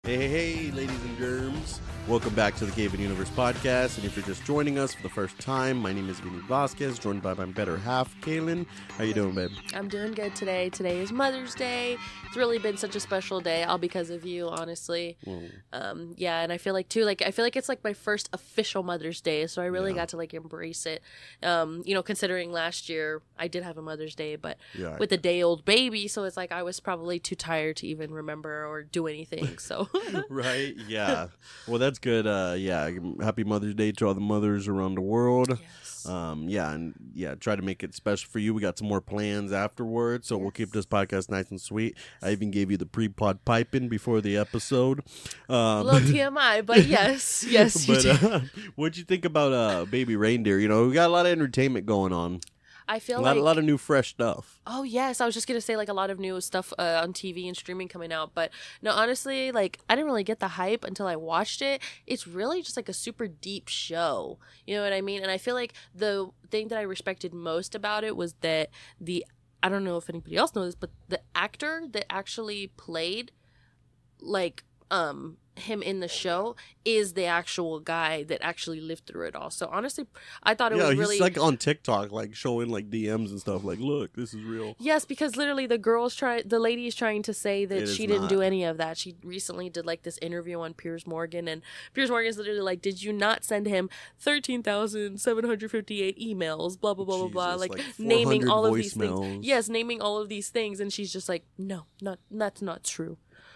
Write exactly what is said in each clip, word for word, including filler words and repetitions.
Hey, hey, hey, ladies and germs. Welcome back to the Gaben Universe podcast. And if you're just joining us for the first time, my name is Vinny Vasquez, joined by my better half, Kaylin. How you doing, babe? I'm doing good today. Today is Mother's Day. It's really been such a special day, all because of you, honestly. Mm. Um, yeah, and I feel like, too, like, I feel like it's like my first official Mother's Day, so I really yeah. got to, like, embrace it. Um, you know, considering last year I did have a Mother's Day, but yeah. with a day-old baby, so it's like I was probably too tired to even remember or do anything, so... Right, yeah. Well, that's good. Uh, yeah, happy Mother's Day to all the mothers around the world. Yes. Um, yeah, and yeah, try to make it special for you. We got some more plans afterwards, so yes. we'll keep this podcast nice and sweet. I even gave you the pre-pod piping before the episode. Um, a little T M I, but yes, yes, you but, did. Uh, what'd you think about uh, Baby Reindeer? You know, we got a lot of entertainment going on. I feel a lot, like a lot of new fresh stuff. Oh yes, I was just gonna say like a lot of new stuff uh, on T V and streaming coming out, but no, honestly, like I didn't really get the hype until I watched it. It's really just like a super deep show, you know what I mean? And I feel like the thing that I respected most about it was that the I don't know if anybody else knows this, but the actor that actually played like um him in the show is the actual guy that actually lived through it all. So honestly, I thought it yeah, was really... Yeah, he's like on TikTok, like showing like D Ms and stuff. Like, look, this is real. Yes, because literally the girl's try, the lady is trying to say that she didn't not. do any of that. She recently did like this interview on Piers Morgan, and Piers Morgan's literally like, "Did you not send him thirteen thousand seven hundred fifty-eight emails? Blah blah blah Jesus, blah blah." Like, like naming all of voicemails. these things. Yes, naming all of these things, and she's just like, "No, not that's not true."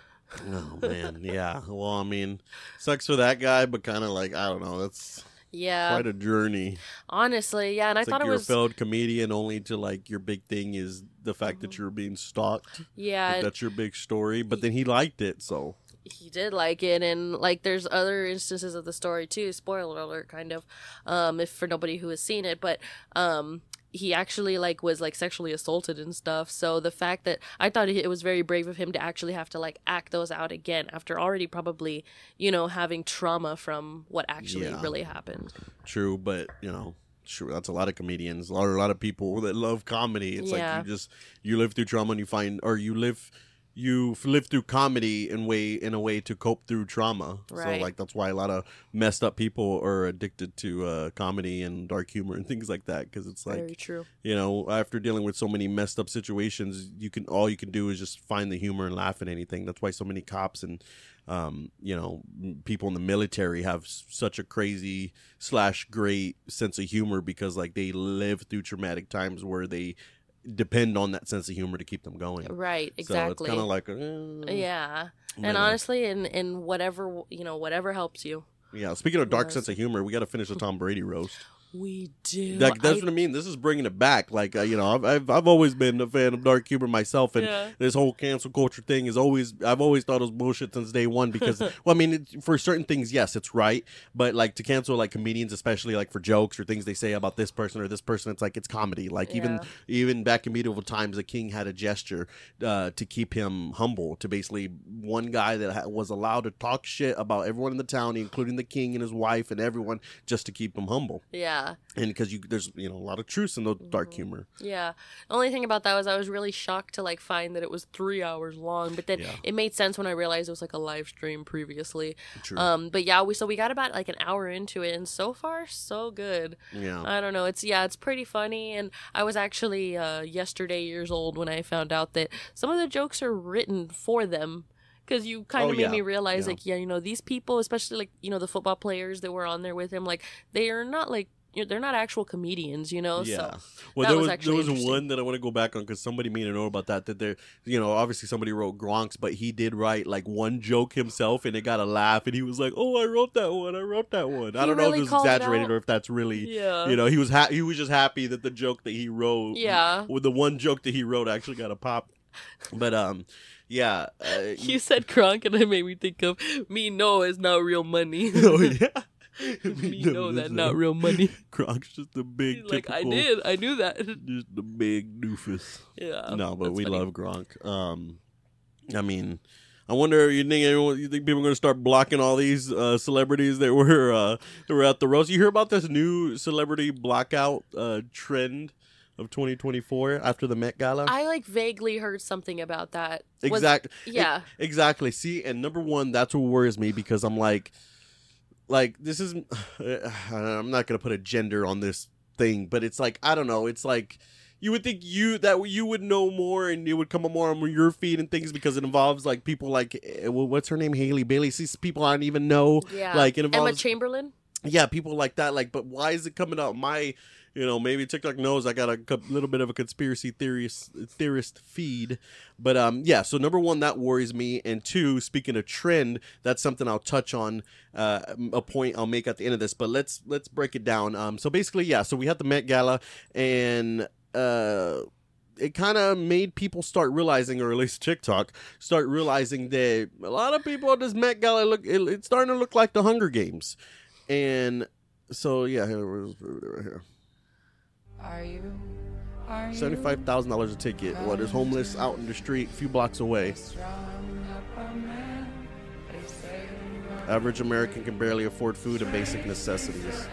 Oh man, yeah. Well, I mean, sucks for that guy, but kind of like I don't know. That's yeah, quite a journey. Honestly, yeah, and it's I like thought you're it was a failed comedian, only to like your big thing is the fact that you're being stalked. Yeah, like, that's your big story. But then he liked it, so he did like it, and like there's other instances of the story too. Spoiler alert, kind of, um, if for nobody who has seen it, but um. he actually like was like sexually assaulted and stuff. So the fact that I thought it was very brave of him to actually have to like act those out again after already probably, you know, having trauma from what actually yeah. really happened. True, but you know, sure, that's a lot of comedians, a lot, a lot of people that love comedy. It's yeah. like you just you live through trauma and you find, or you live. You live through comedy in way in a way to cope through trauma. Right. So like that's why a lot of messed up people are addicted to uh, comedy and dark humor and things like that, because it's like very true. You know, after dealing with so many messed up situations, you can all you can do is just find the humor and laugh at anything. That's why so many cops and um, you know, people in the military have such a crazy slash great sense of humor, because like they live through traumatic times where they depend on that sense of humor to keep them going. Right, exactly. So it's kind of like uh, yeah. And honestly, in in whatever, you know, whatever helps you. Yeah, speaking of dark yes. sense of humor, we got to finish the Tom Brady roast. We do. Like, that's I... what I mean. This is bringing it back. Like, uh, you know, I've, I've I've always been a fan of dark humor myself, and yeah. this whole cancel culture thing is always I've always thought it was bullshit since day one. Because, well, I mean, it, for certain things, yes, it's right, but like to cancel like comedians, especially like for jokes or things they say about this person or this person, it's like it's comedy. Like yeah. even even back in medieval times, the king had a gesture uh, to keep him humble. To basically one guy that ha- was allowed to talk shit about everyone in the town, including the king and his wife and everyone, just to keep him humble. Yeah. And because you, there's you know a lot of truths in the dark mm-hmm. humor. Yeah, the only thing about that was I was really shocked to like find that it was three hours long. But then yeah. it made sense when I realized it was like a live stream previously. True. Um, but yeah, we so we got about like an hour into it, and so far so good. Yeah. I don't know. It's yeah, it's pretty funny, and I was actually uh, yesterday years old when I found out that some of the jokes are written for them. Because you kind of oh, made yeah. me realize, yeah. like, yeah, you know, these people, especially like you know the football players that were on there with him, like they are not like. You know, they're not actual comedians, you know. Yeah. So well, that there was, was actually there was one that I want to go back on because somebody made a note about that. That there, you know, obviously somebody wrote Gronk's, but he did write like one joke himself, and it got a laugh, and he was like, "Oh, I wrote that one. I wrote that one." He I don't really know if it was exaggerated it or if that's really, yeah. you know, he was ha- he was just happy that the joke that he wrote, yeah, with the one joke that he wrote actually got a pop. But um. Yeah. Uh, you said Gronk, and it made me think of me know it's not real money. Oh, yeah. me know that not real money. Gronk's just a big He's like, typical, I did. I knew that. Just a big doofus. Yeah. No, but we funny. love Gronk. Um, I mean, I wonder, you think everyone, you think people are going to start blocking all these uh, celebrities that were uh, that were at the roast? You hear about this new celebrity blackout uh, trend? of twenty twenty-four after the Met Gala? I like vaguely heard something about that. Was- Exactly. Yeah. E- exactly. See, and number one, that's what worries me because I'm like, like this is, I'm not gonna put a gender on this thing, but it's like I don't know. It's like you would think you that you would know more and it would come more on your feed and things because it involves like people like eh, well, what's her name, Haley Bailey. See, people I don't even know. Yeah. Like it involves Emma Chamberlain. Yeah, people like that. Like, but why is it coming out my? You know, maybe TikTok knows I got a co- little bit of a conspiracy theorist theorist feed, but um, yeah. So number one, that worries me, and two, speaking of trend, that's something I'll touch on. Uh, a point I'll make at the end of this, but let's let's break it down. Um, so basically, yeah. So we had the Met Gala, and uh. it kind of made people start realizing, or at least TikTok, start realizing that a lot of people at this Met Gala look, it, it's starting to look like the Hunger Games. And so, yeah, here, right here. Are you? Are you seventy-five thousand dollars a ticket. What is homeless out in the street a few blocks away? Average American can barely afford food and basic necessities.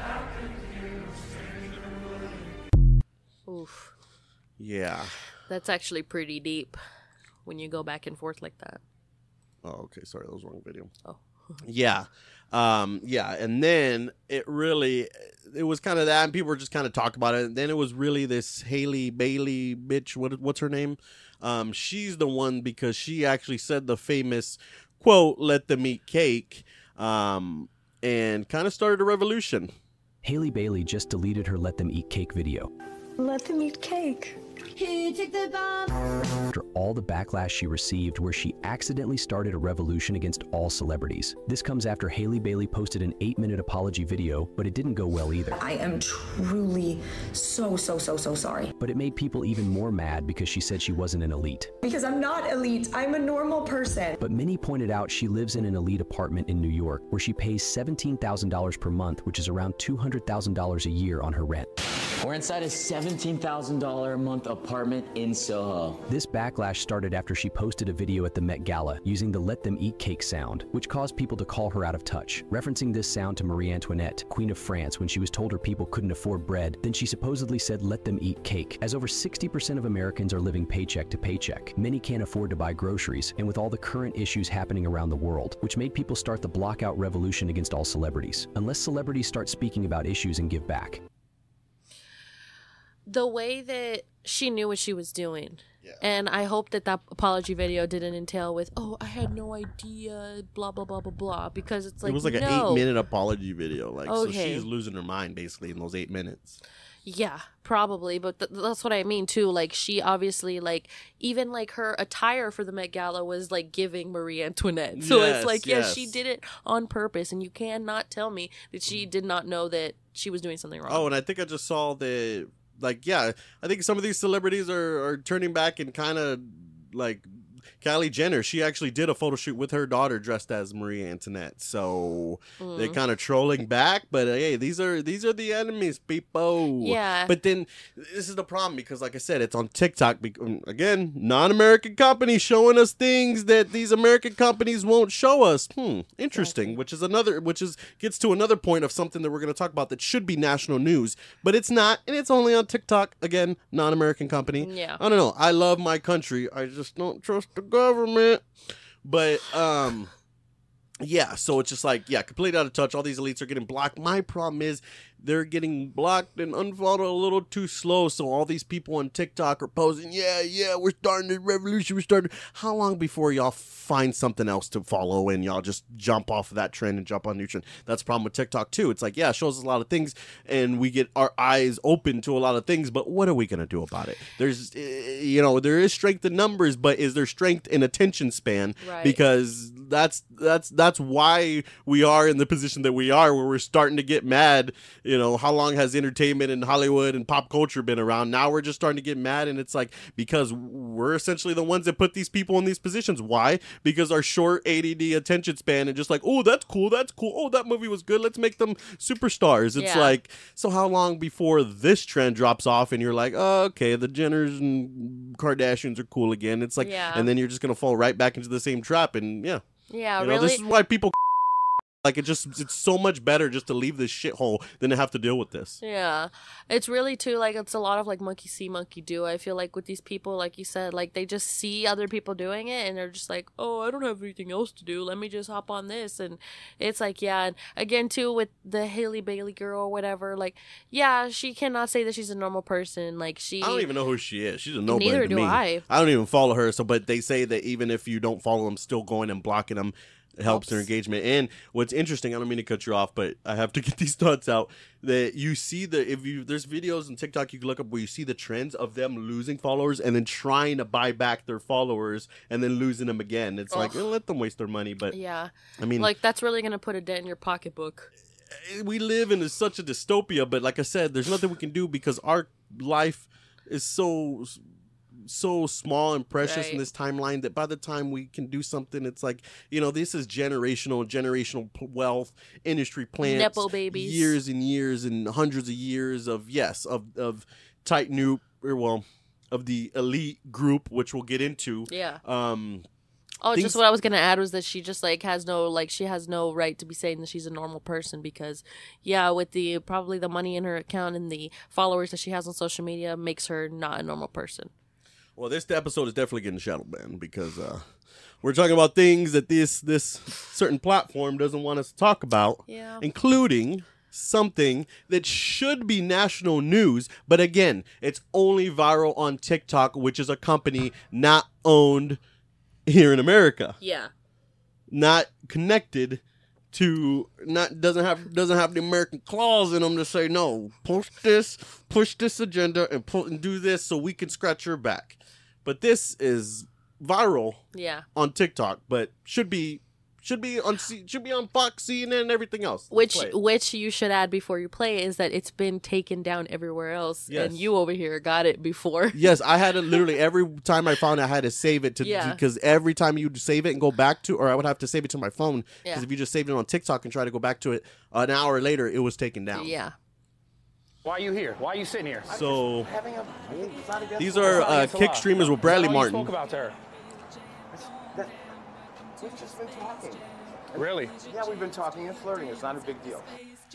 Oof. Yeah. That's actually pretty deep when you go back and forth like that. Oh, okay. Sorry, that was the wrong video. Oh. Yeah. Um, yeah. And then it really, it was kind of that, and people were just kind of talking about it. And then it was really this Haley Bailey bitch. What, what's her name? Um, she's the one because she actually said the famous quote, "Let them eat cake," um, and kind of started a revolution. Haley Bailey just deleted her Let Them Eat Cake video. Let them eat cake. Who took the bomb? After all the backlash she received where she accidentally started a revolution against all celebrities. This comes after Haley Bailey posted an eight minute apology video, but it didn't go well either. I am truly so, so, so, so sorry. But it made people even more mad because she said she wasn't an elite. Because I'm not elite. I'm a normal person. But many pointed out she lives in an elite apartment in New York where she pays seventeen thousand dollars per month, which is around two hundred thousand dollars a year on her rent. We're inside a seventeen thousand dollars a month apartment in Soho. This backlash started after she posted a video at the Met Gala using the Let Them Eat Cake sound, which caused people to call her out of touch. Referencing this sound to Marie Antoinette, Queen of France, when she was told her people couldn't afford bread, then she supposedly said let them eat cake. As over sixty percent of Americans are living paycheck to paycheck, many can't afford to buy groceries, and with all the current issues happening around the world, which made people start the blockout revolution against all celebrities. Unless celebrities start speaking about issues and give back. The way that she knew what she was doing. Yeah. And I hope that that apology video didn't entail with, oh, I had no idea, blah, blah, blah, blah, blah. Because it's like, it was like no. an eight minute apology video. Like, so Okay. she's losing her mind basically in those eight minutes. Yeah, probably. But th- that's what I mean, too. Like, she obviously, like, even, like, her attire for the Met Gala was, like, giving Marie Antoinette. So Yes, it's like, yes, yes. she did it on purpose. And you cannot tell me that she did not know that she was doing something wrong. Oh, and I think I just saw the, like, yeah, I think some of these celebrities are, are turning back and kind of, like, Kylie Jenner, she actually did a photo shoot with her daughter dressed as Marie Antoinette. So Mm. they're kind of trolling back, but uh, hey, these are these are the enemies, people. Yeah. But then this is the problem because, like I said, it's on TikTok. Be- Again, non-American companies showing us things that these American companies won't show us. Hmm, interesting. Exactly. Which is another, which is gets to another point of something that we're going to talk about that should be national news, but it's not, and it's only on TikTok. Again, non-American company. Yeah. I don't know. I love my country. I just don't trust the government. But um yeah, so it's just like, yeah, completely out of touch. All these elites are getting blocked. My problem is they're getting blocked and unfollowed a little too slow. So all these people on TikTok are posing, yeah, yeah, we're starting a revolution. We're starting. How long before y'all find something else to follow and y'all just jump off of that trend and jump on new trend? That's the problem with TikTok too. It's like, yeah, it shows us a lot of things and we get our eyes open to a lot of things, but what are we going to do about it? There's, eh, you know, there is strength in numbers, but is there strength in attention span? Right. Because that's, that's, that's why we are in the position that we are, where we're starting to get mad. You know, how long has entertainment and Hollywood and pop culture been around? Now we're just starting to get mad, and it's like, because we're essentially the ones that put these people in these positions. Why? Because our short A D D attention span and just like, oh, that's cool, that's cool. Oh, that movie was good. Let's make them superstars. It's Yeah. like, so how long before this trend drops off and you're like, oh, okay, the Jenners and Kardashians are cool again. It's like, Yeah. and then you're just going to fall right back into the same trap. And yeah, Yeah, you know, really. this is why people Like, it just, it's so much better just to leave this shithole than to have to deal with this. Yeah. It's really, too, like, it's a lot of, like, monkey see, monkey do. I feel like with these people, like you said, like, they just see other people doing it, and they're just like, oh, I don't have anything else to do. Let me just hop on this. And it's like, yeah. And again, too, with the Haley Bailey girl or whatever, like, yeah, she cannot say that she's a normal person. Like, she... I don't even know who she is. She's a nobody Neither to do me. I. I don't even follow her. So, but they say that even if you don't follow them, still going and blocking them helps, helps their engagement. And what's interesting, I don't mean to cut you off, but I have to get these thoughts out, that you see the, if you, there's videos on TikTok you can look up where you see the trends of them losing followers and then trying to buy back their followers and then losing them again. It's Ugh. like, eh, let them waste their money. But yeah, I mean, like, that's really going to put a dent in your pocketbook. We live in such a dystopia, but like I said, there's nothing we can do because our life is so so small and precious right. in this timeline that by the time we can do something, it's like, you know, this is generational generational wealth, industry plants, Nepo babies, years and years and hundreds of years of yes of of tight new or well of the elite group, which we'll get into. Yeah. um Oh, Things- just what I was gonna add was that she just like has no like she has no right to be saying that she's a normal person because, yeah, with the probably the money in her account and the followers that she has on social media makes her not a normal person. Well, this episode is definitely getting shadow banned because uh, we're talking about things that this this certain platform doesn't want us to talk about, yeah. including something that should be national news, but again, it's only viral on TikTok, which is a company not owned here in America. Yeah. Not connected to, not doesn't have doesn't have the American clause in them to say no, push this, push this agenda and put and do this so we can scratch your back. But this is viral Yeah. on TikTok, but should be should be on C, should be on Fox, C N N, and everything else. Which Play it. which you should add before you play is that it's been taken down everywhere else, Yes. and you over here got it before. Yes, I had to literally every time I found it, I had to save it to Yeah. because every time you save it and go back to, or I would have to save it to my phone because Yeah. if you just saved it on TikTok and try to go back to it an hour later, it was taken down. Yeah. Why are you here? Why are you sitting here? So A, these are uh, kick streamers with Bradley Martin. Spoke about to her. That, we've just been talking. Really? Yeah, we've been talking and flirting. It's not a big deal.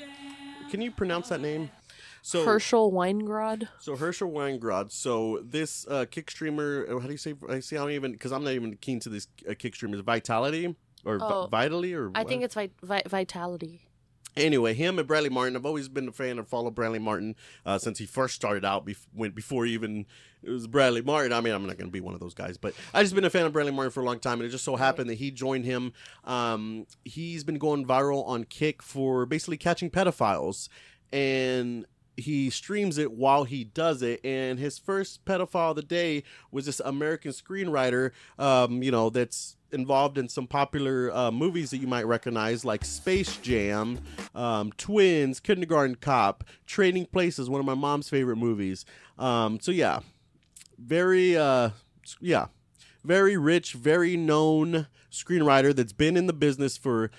Can you pronounce that name? So Herschel Weingrod. So Herschel Weingrod. So this uh, kick streamer, how do you say? I see. I don't even because I'm not even keen to this uh, kick streamers. Vitality or Oh, Vi- Vitally or I what? think it's vi- vi- Vitality. Anyway, him and Bradley Martin. I've always been a fan and follow Bradley Martin uh, since he first started out. Bef- when before even it was Bradley Martin. I mean, I'm not going to be one of those guys, but I just been a fan of Bradley Martin for a long time, and it just so happened that he joined him. Um, he's been going viral on Kick for basically catching pedophiles, and he streams it while he does it. And his first pedophile of the day was this American screenwriter, um, you know, that's involved in some popular uh, movies that you might recognize, like Space Jam, um, Twins, Kindergarten Cop, Trading Places, one of my mom's favorite movies. Um, so yeah, very, uh, yeah, very rich, very known screenwriter that's been in the business for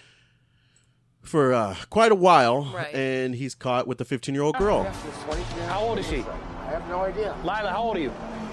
for uh, quite a while, Right. and he's caught with a fifteen-year-old girl. How old is she? I have no idea. Lila, how old are you?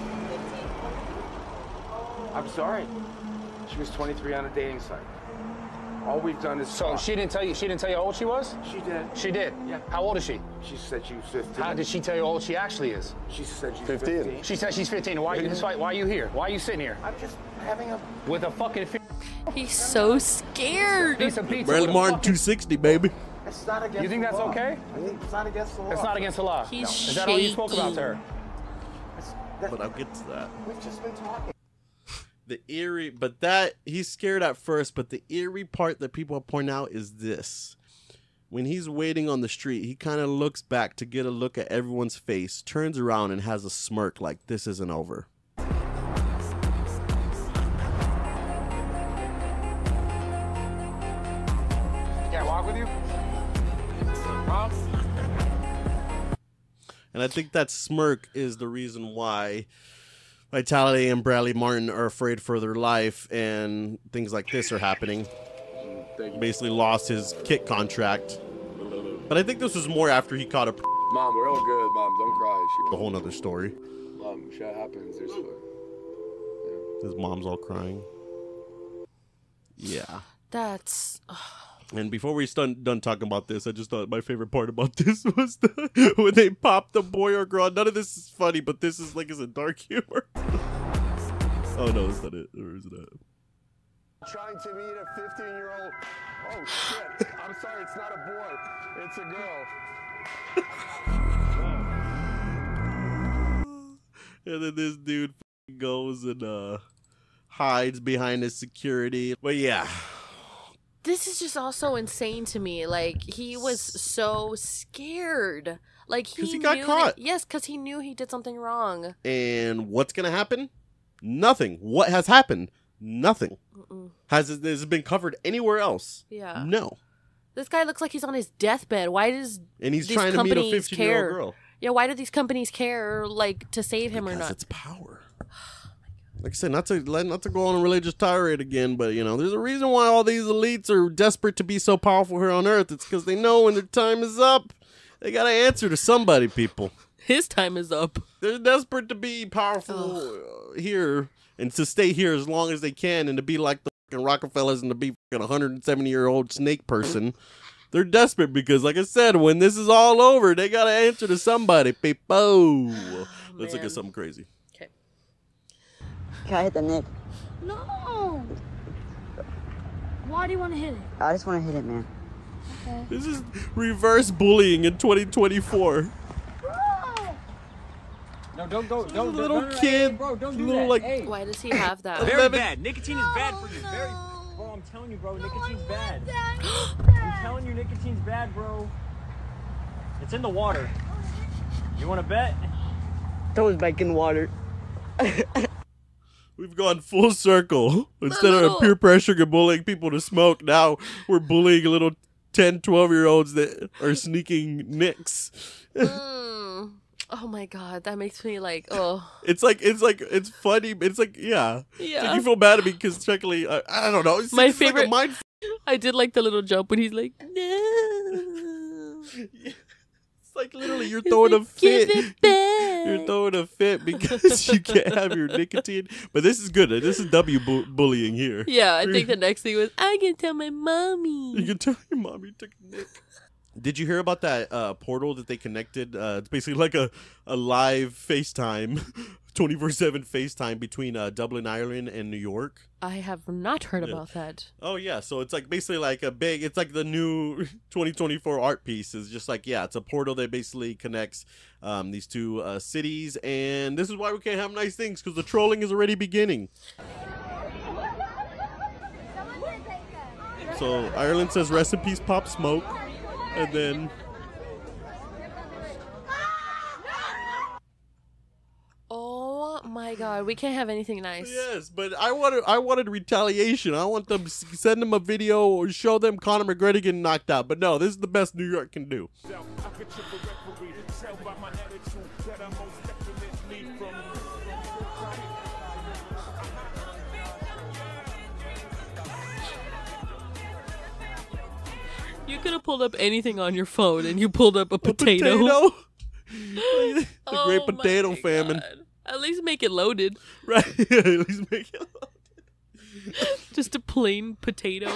I'm sorry. She was twenty-three on a dating site. All we've done is So talk. she didn't tell you. She didn't tell you how old she was. She did. She did. Yeah. How old is she? She said she was fifteen. How did she tell you how old she actually is? She said she's fifteen. fifteen. She said she's fifteen. Why? That's why. Why are you here? Why are you sitting here I'm just having a. with a fucking fi- He's so scared. piece of pizza? Bradley with a Martin, fucking- two sixty, baby. It's not against. You think the that's law. okay? I think it's not against the law. It's not against the law. He's Is that all you spoke about to her? It's- that- But I'll get to that. We've just been talking. The eerie, but that, he's scared at first, but the eerie part that people point out is this. When he's waiting on the street, he kind of looks back to get a look at everyone's face, turns around and has a smirk like this isn't over. Can I walk with you? Mom? And I think that smirk is the reason why Vitality and Bradley Martin are afraid for their life and things like this are happening. Basically lost his Kick contract. But I think this was more after he caught a Mom, we're all good. Mom, don't cry. She, a whole nother story. Mom, shit happens. There's fun. His mom's all crying. Yeah. That's. And before we stun, done talking about this, I just thought my favorite part about this was the, when they pop the boy or girl. None of this is funny, but this is like is a dark humor. Oh no, is that it? Or is it? A... Trying to meet a fifteen-year-old. Oh shit! I'm sorry, it's not a boy. It's a girl. And then this dude goes and uh, hides behind his security. But yeah. This is just also insane to me. Like, he was so scared. Like, he, he got knew caught. That, yes, because he knew he did something wrong. And what's going to happen? Nothing. What has happened? Nothing. Mm-mm. Has it, has it been covered anywhere else? Yeah. No. This guy looks like he's on his deathbed. Why does And he's these trying to meet a companies fifteen-year-old care? girl. Yeah, why do these companies care, like, to save him Because or not? it's power. Like I said, not to not to go on a religious tirade again, but you know, there's a reason why all these elites are desperate to be so powerful here on Earth. It's because they know when their time is up, they gotta answer to somebody. People, his time is up. They're desperate to be powerful uh, here and to stay here as long as they can, and to be like the fucking Rockefellers and to be fucking one hundred seventy year old snake person. They're desperate because, like I said, when this is all over, they gotta answer to somebody. People, oh, let's look at something crazy. Can I hit the Nick? No. Why do you want to hit it? I just want to hit it, man. Okay. This is reverse bullying in twenty twenty-four. No, don't go. Don't. Little don't, don't, kid, hey, bro, don't do little that. like. Hey. Why does he have that? Very bad. Nicotine is bad for you. Very. Bro, I'm telling you, bro. Nicotine's bad. I'm telling you, nicotine's bad, bro. It's in the water. You want to bet? Throw it back in the water. We've gone full circle. Instead of peer pressuring and bullying people to smoke, now we're bullying little ten, twelve year olds that are sneaking nicks. mm. Oh my god, that makes me like, oh. It's like, it's like, it's funny. It's like, yeah. Yeah. It's like you feel bad at me because technically, I, I don't know. It's, my it's favorite. Like a mind I did like the little jump when he's like, no. Like literally you're throwing like, a fit. You're throwing a fit because you can't have your nicotine. But this is good. This is W bu- bullying here. Yeah, I think the next thing was I can tell my mommy. You can tell your mommy took a nick. Did you hear about that uh, portal that they connected? Uh, it's basically like a, a live FaceTime, twenty-four seven FaceTime between uh, Dublin, Ireland and New York. I have not heard yeah. about that. Oh, yeah. So it's like basically like a big, it's like the new twenty twenty-four art piece. It's just like, yeah, it's a portal that basically connects um, these two uh, cities. And this is why we can't have nice things, because the trolling is already beginning. So Ireland says rest in peace, Pop Smoke. And then... Oh my god, we can't have anything nice. Yes, but I wanted I wanted retaliation. I want them to send them a video or show them Conor McGregor getting knocked out. But no, this is the best New York can do. You could have pulled up anything on your phone and you pulled up a potato. A potato? The oh great potato famine. God. At least make it loaded. Right. At least make it loaded. Just a plain potato.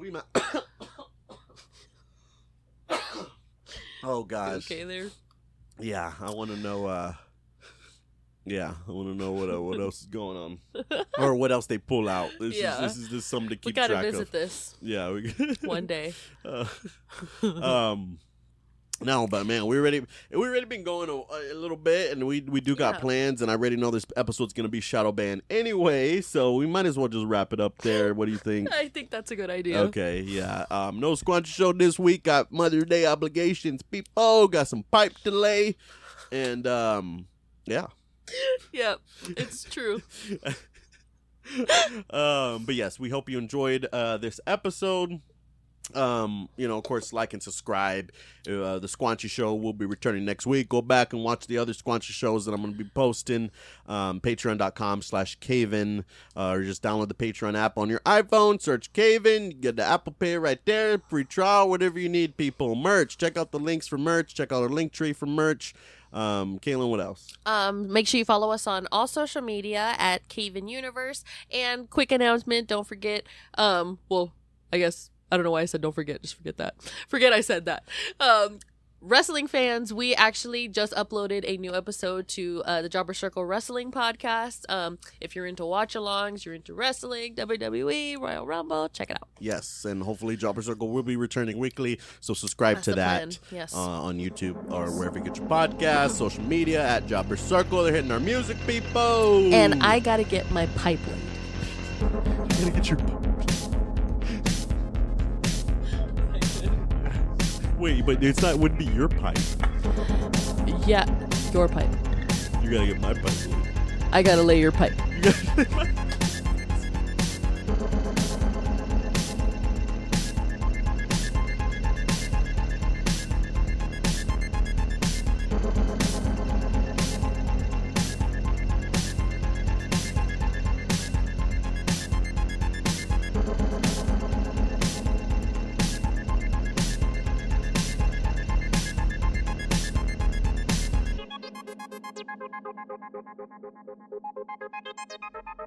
Oh gosh. Okay there. Yeah, I want to know uh Yeah, I want to know what uh, what else is going on, or what else they pull out. This yeah. is this is just something to keep we gotta track visit of. this. Yeah, we one day. Uh, um, no, but man, we already we already been going a, a little bit, and we we do got Yeah. plans, and I already know this episode's gonna be shadow banned anyway, so we might as well just wrap it up there. What do you think? I think that's a good idea. Okay, yeah. Um, no Squanchy Show this week. Got Mother's Day obligations. People got some pipe delay, and um, yeah. Yep, it's true. um, but yes, we hope you enjoyed uh, this episode. Um, you know, of course, like and subscribe. Uh, the Squanchy Show will be returning next week. Go back and watch the other Squanchy shows that I'm going to be posting. Um, Patreon.com slash Caven. Uh, or just download the Patreon app on your iPhone. Search Caven. You get the Apple Pay right there. Free trial, whatever you need, people. Merch. Check out the links for merch. Check out our link tree for merch. Um, Kaylin, what else? Um, make sure you follow us on all social media at Caven Universe. And quick announcement, don't forget, um, well, I guess I don't know why I said don't forget. Just forget that. Forget I said that. Um, wrestling fans, we actually just uploaded a new episode to uh, the Jobber Circle Wrestling Podcast. Um, if you're into watch-alongs, you're into wrestling, W W E, Royal Rumble, check it out. Yes, and hopefully Jobber Circle will be returning weekly, so subscribe That's to the that plan. Yes. uh, on YouTube or wherever you get your podcasts, social media, at Jobber Circle. They're hitting our music, people. And I gotta get my pipe laid. You gotta get your pipe. Wait, but it's not. Wouldn't be your pipe. Yeah, your pipe. You gotta get my pipe laid. I gotta lay your pipe. You gotta lay my pipe. Thank you.